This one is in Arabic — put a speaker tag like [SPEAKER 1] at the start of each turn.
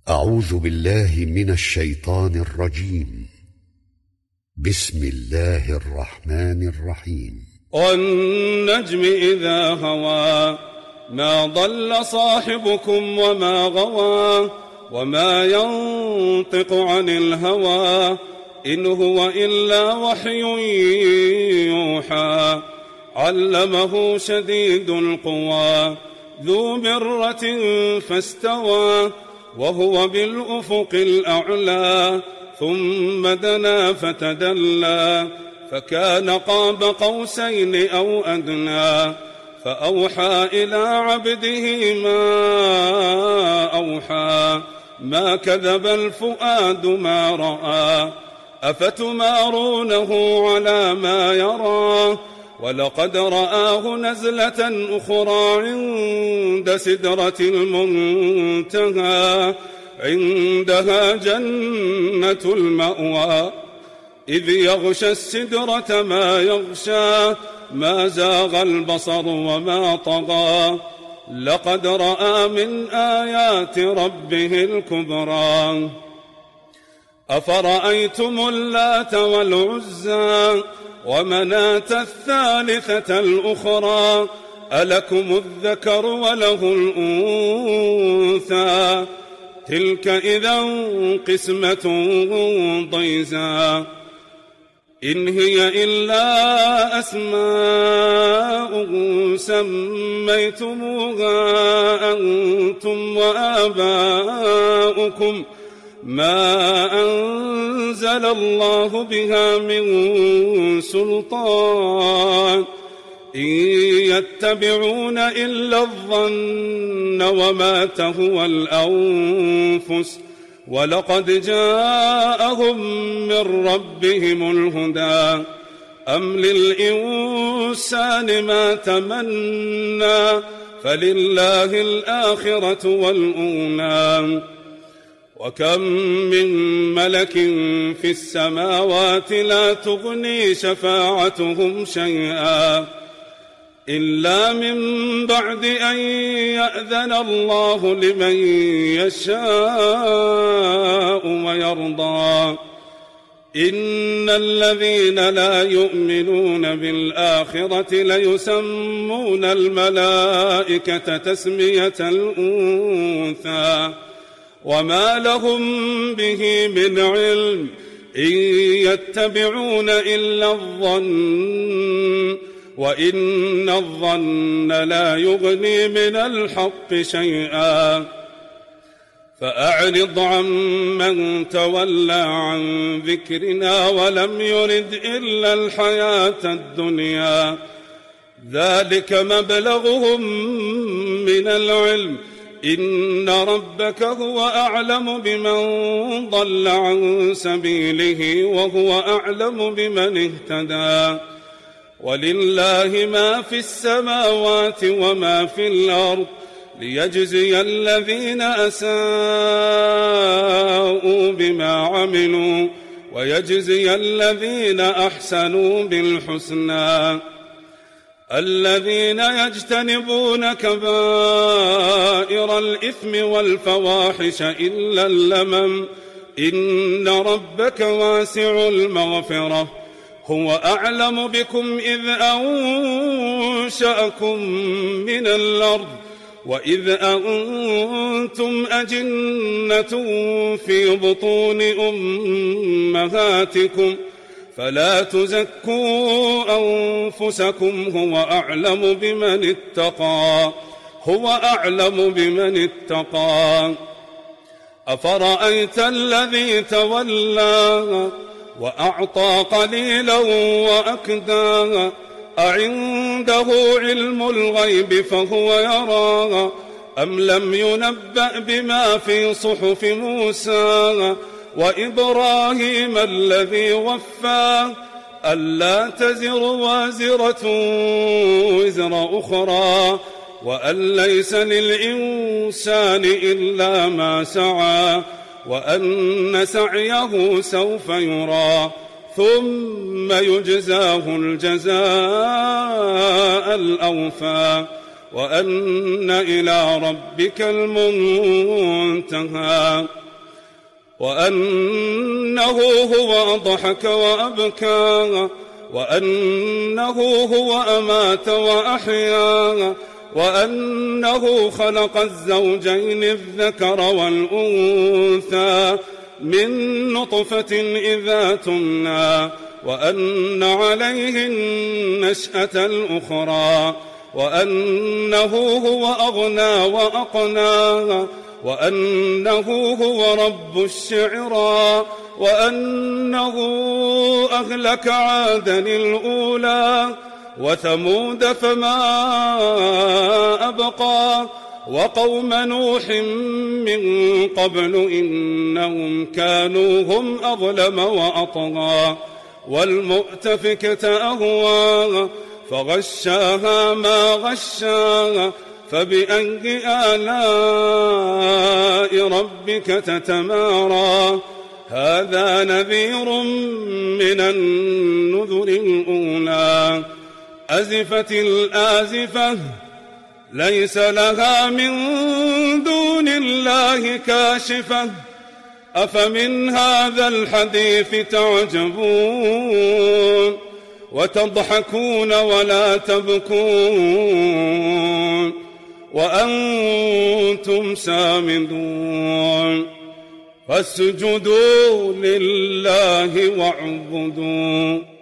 [SPEAKER 1] أعوذ بالله من الشيطان الرجيم. بسم الله الرحمن الرحيم.
[SPEAKER 2] والنجم إذا هوى ما ضل صاحبكم وما غوى وما ينطق عن الهوى إن هو إلا وحي يوحى علمه شديد القوى ذو مرة فاستوى وهو بالأفق الأعلى ثم دنا فتدلى فكان قاب قوسين أو أدنى فأوحى إلى عبده ما أوحى ما كذب الفؤاد ما رأى أفتمارونه على ما يرى ولقد رآه نزلة أخرى عند سدرة المنتهى عندها جنة المأوى إذ يغشى السدرة ما يغشى ما زاغ البصر وما طغى لقد رأى من آيات ربه الكبرى أفرأيتم اللات والعزى ومناة الثالثة الأخرى ألكم الذكر وله الأنثى تلك إذا قسمة ضيزى إن هي إلا أسماء سميتموها أنتم وآباؤكم ما أنزل الله بها من سلطان إن يتبعون إلا الظن وما تهوى الأنفس ولقد جاءهم من ربهم الهدى أم للإنسان ما تمنى فلله الآخرة والأولى وكم من ملك في السماوات لا تغني شفاعتهم شيئا إلا من بعد أن يأذن الله لمن يشاء ويرضى إن الذين لا يؤمنون بالآخرة ليسمون الملائكة تسمية الأنثى وما لهم به من علم إن يتبعون إلا الظن وإن الظن لا يغني من الحق شيئا فأعرض عمن تولى عن ذكرنا ولم يرد إلا الحياة الدنيا ذلك مبلغهم من العلم إن ربك هو أعلم بمن ضل عن سبيله وهو أعلم بمن اهتدى ولله ما في السماوات وما في الأرض ليجزي الذين أساءوا بما عملوا ويجزي الذين أحسنوا بالحسنى الذين يجتنبون كبائر الإثم والفواحش إلا اللمم إن ربك واسع المغفرة هو أعلم بكم إذ أنشأكم من الأرض وإذ أنتم أجنة في بطون أمهاتكم فلا تزكوا أنفسكم هو أعلم بمن اتقى أفرأيت الذي تولى وأعطى قليلا وأكدى أعنده علم الغيب فهو يرى أم لم ينبأ بما في صحف موسى وإبراهيم الذي وفى ألا تزر وازرة وزر أخرى وأن ليس للإنسان إلا ما سعى وأن سعيه سوف يرى ثم يجزاه الجزاء الأوفى وأن إلى ربك المنتهى وأنه هو أضحك وأبكى وأنه هو أمات وأحيا وأنه خلق الزوجين الذكر والأنثى من نطفة إذا تمنى وأن عليه النشأة الأخرى وأنه هو أغنى وأقنى وأنه هو رب الشعرى وأنه أهلك عادا الأولى وثمود فما أبقى وقوم نوح من قبل إنهم كانوا هم أظلم وأطغى والمؤتفكة أهوى فغشاها ما غشاها فبأي آلاء ربك تتمارى هذا نذير من النذر الأولى أزفت الآزفة ليس لها من دون الله كاشفة أفمن هذا الحديث تعجبون وتضحكون ولا تبكون وأنتم سامدون فاسجدوا لله واعبدوا